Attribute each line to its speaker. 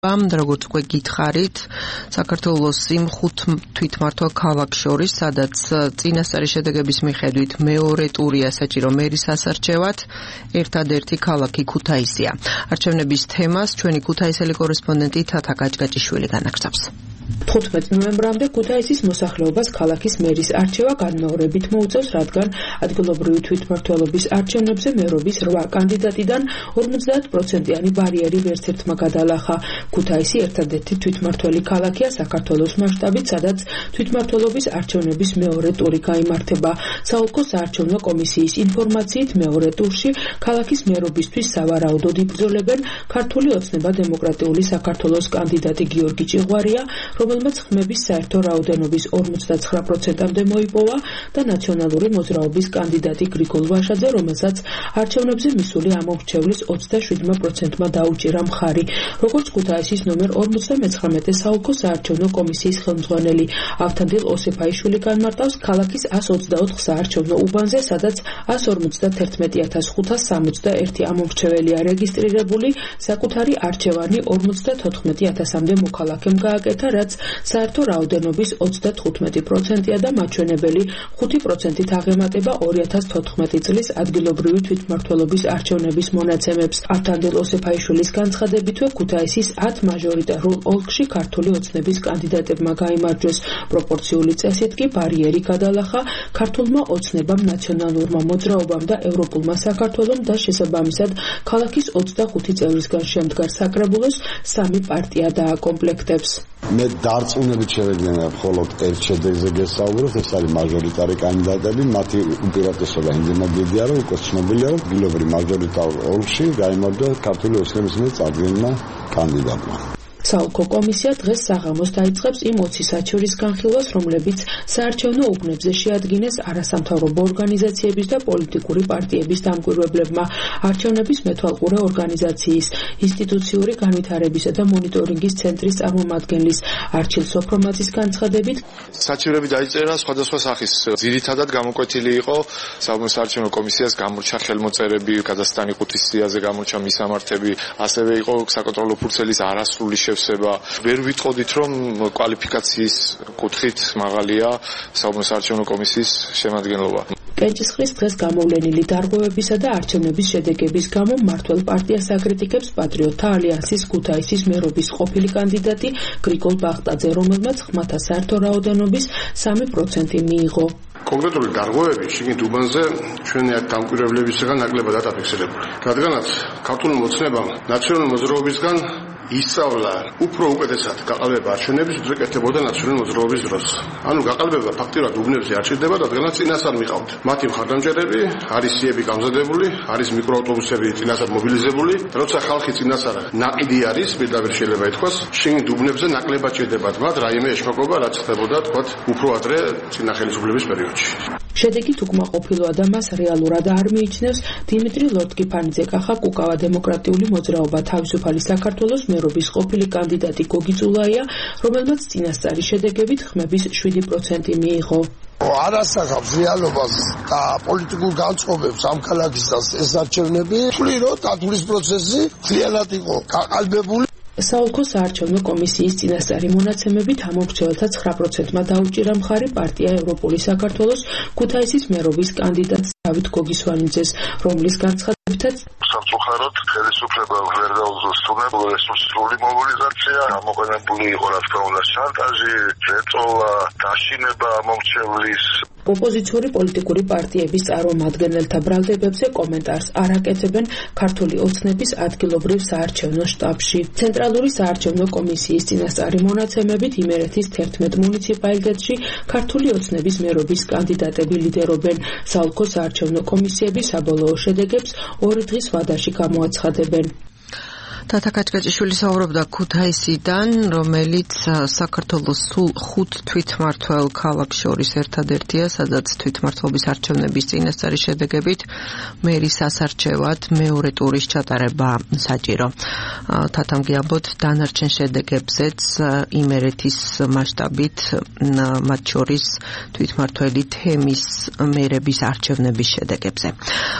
Speaker 1: როგორც უკვე გითხარით, საქართველოს იმ 5 თვითმმართველ ქალაქს შორის, სადაც წინასწარი შედეგების მიხედვით მეორე ტურია საჭირო მერის ასარჩევად, ერთადერთი ქალაქი ქუთაისია. არჩევნების თემას ჩვენი ქუთაისელი კორესპონდენტი თათა გაჭგაჭიშვილი განაგრძობს.
Speaker 2: 15 ნოემბრამდე ქუთაისის მოსახლეობას ქალაქის მერის არჩევა განმეორებით მოუწევს, რადგან ადგილობრივი თვითმმართველობის არჩევნებზე მერობის 8 კანდიდატიდან 50%-იანი ბარიერი ვერც ერთმა გადალახა. ქუთაისი ერთადერთი თვითმმართველი ქალაქია საქართველოს მასშტაბით, სადაც თვითმმართველობის არჩევნების მეორე ტური გაიმართება. საოლქო საარჩევნო კომისიის ინფორმაციით, მეორე ტურში ქალაქის მერობისთვის სავარაუდოდ იბრძოლებენ ქართული ოცნება დემოკრატიული საქართველოს კანდიდატი გიორგი ჭიღვარია, რომელმაც ხმების საერთო რაოდენობის 59%-მდე მოიპოვა და ნაციონალური მოძრაობის კანდიდატი გრიგოლ ვაშაძე, რომელსაც არჩევნებზე მისული ამომრჩევლის 27%-მა დაუჭირა მხარი. როგორც ქუთაისის ნომერ 59 საოლქო საარჩევნო კომისიის ხელმძღვანელი ავთანდილ ოსეფაიშვილი განმარტავს, ქალაქის 124 საარჩევნო უბანზე, სადაც 151,561 ამომრჩეველია რეგისტრირებული, საკუთარი არჩევანი 54,000-მდე მოქალაქემ გააკეთა, რაც საერთო რაოდენობის 35%-ია და მაჩვენებელი 5%-ით აღემატება 2014 წლის ადგილობრივი თვითმმართველობის არჩევნების მონაცემებს. ავთანდილ ოსეფაიშვილის განცხადებითვე ქუთაისის 10 მაჟორიტარულ ოლქში ქართული ოცნების კანდიდატებმა გაიმარჯვეს. პროპორციული წესით კი ბარიერი გადალახა ქართულმა ოცნებამ, ნაციონალურმა მოძრაობამ და ევროპულმა საქართველომ და შესაბამისად ქალაქის 25 წევრისგან შემდგარ საკრებულოს 3 პარტია დააკომპლექტებს.
Speaker 3: მე დარწმუნებით შევედგენია მხოლოდ ერთ შედეგზე გესაუბროთ, ეს არის მაჟორიტარი კანდიდატები, მათი უპირატესობა იმდენად დიდია, რომ უკვე ცნობილია, რომ ადგილობრივ მაჟორიტარულ ოლქში გაიმარჯვა ქართული ოცნების მიერ წარდგენილმა კანდიდატმა.
Speaker 2: საოლქო კომისია დღეს საღამოს დაიწყებს იმ 20 საჩივრის განხილვას, რომლებიც საარჩევნო უბნებზე შეადგინეს არასამთავრობო ორგანიზაციების და პოლიტიკური პარტიების დამკვირვებლებმა. არჩევნების მეთვალყურე ორგანიზაციის ინსტიტუციური განვითარებისა და მონიტორინგის ცენტრის წარმომადგენლის არჩილ სოფრომაძის განცხადებით,
Speaker 4: საჩივრები დაიწერა სხვადასხვა სახის. ძირითადად გამოკვეთილი იყო საარჩევნო კომისიას გამორჩა ხელმოწერები, კაზახსტანი ყუთის სიაზე გამორჩა მისამართები, ასევე იყო საკონტროლო ფურცელის არასრული შევსება. ვერ ვიტყოდით, რომ კვალიფიკაციის კუთხით მაღალია საარჩევნო კომისიის შემადგენლობა.
Speaker 2: კენჭისყრის დღეს გამოვლენილი დარღვევებისა და არჩევნების შედეგების გამო მმართველ პარტიას აკრიტიკებს პატრიოტთა ალიანსის ქუთაისის მერობის ყოფილი კანდიდატი გრიგოლ ბახტაძე, რომელმაც ხმათა საერთო რაოდენობის 3% მიიღო.
Speaker 5: კონკრეტული დარღვევები შიგნით უბანზე ჩვენი დამკვირვებლებისგან ნაკლებად დაფიქსირებული. რადგანაც ქართული ოცნებამ ნაციონალური მოძრაობისგან ისწავლა უფრო უკეთესად გაყალბება არჩევნების, ვიდრე კეთდებოდა ნაციონალური მოძრაობის დროს. ანუ გაყალბება ფაქტიურად უბნებზე არ ჭირდება, რადგანაც წინასწარ მიყავთ. მათი მხარდამჭერები, არის სიები გამზადებული, არის მიკროავტობუსები წინასწარ მობილიზებული. როცა ხალხი წინასწარ ნაყიდი არის, პირდაპირ შეიძლება ითქვას, შიგნით უბნებზე ნაკლებად ჭირდებათ მათ რაიმე ეშმაკობა, რაც ხდებოდა თქვათ უფრო ადრე წინა ხელისუფლების პერიოდში.
Speaker 2: შედეგით უკმაყოფილოა და მას რეალურად არ მიიჩნევს დიმიტრი ლორთქიფანიძე-კახა კუკავა დემოკრატიული მოძრაობა თავისუფალი საქართველოს მერობის ყოფილი კანდიდატი გოგი წულაია, რომელმაც წინასწარი შედეგებით ხმების 7% მიიღო.
Speaker 6: არასახავს რეალობას და პოლიტიკურ განწყობებს ამ ქალაქის ეს არჩევნები, თვლი რომ დათვლის პროცესი ძალიანად იყო გაყალბებული.
Speaker 2: საოლქო საარჩევნო კომისიის წინასწარი მონაცემებით ამომრჩეველთა 9%-მა დაუჭირა მხარი პარტია ევროპული საქართველოს ქუთაისის მერობის კანდიდატს დავით გოგისვანიძეს, რომლის განცხადებითაც
Speaker 7: სამწუხაროდ ხელისუფლება ვერ გაუძლოს რესურსული მობილიზაცია, გამოყენებული იყო რა თქმა უნდა შანტაჟი, ზეწოლა, დაშინება ამომრჩევლის.
Speaker 2: ოპოზიციური პოლიტიკური პარტიების წარმომადგენელთა ბრალდებებზე კომენტარს არ აკეთებენ ქართული ოცნების ადგილობრივ საარჩევნო შტაბში. ცენტრალური საარჩევნო კომისიის წინასწარი მონაცემებით იმერეთის 11 მუნიციპალიტეტში ქართული ოცნების მერობის კანდიდატები ლიდერობენ. საოლქო საარჩევნო კომისიები საბოლოო შედეგებს 2 დღის ვადაში გამოაცხადებენ.
Speaker 1: თათა გაჭგაჭიშვილი საუბრობდა ქუთაისიდან, რომელიც საქართველოს სულ 5 თვითმმართველ ქალაქს შორის ერთადერთია, სადაც თვითმმართველობის არჩევნების წინასწარი შედეგებით მერის ასარჩევად მეორე ტურის ჩატარება საჭირო. თათამ გიაბოთ დანარჩენ შედეგებზეც იმერეთის მასშტაბით, მათ შორის თვითმმართველი თემის მერების არჩევნების შედეგებზე.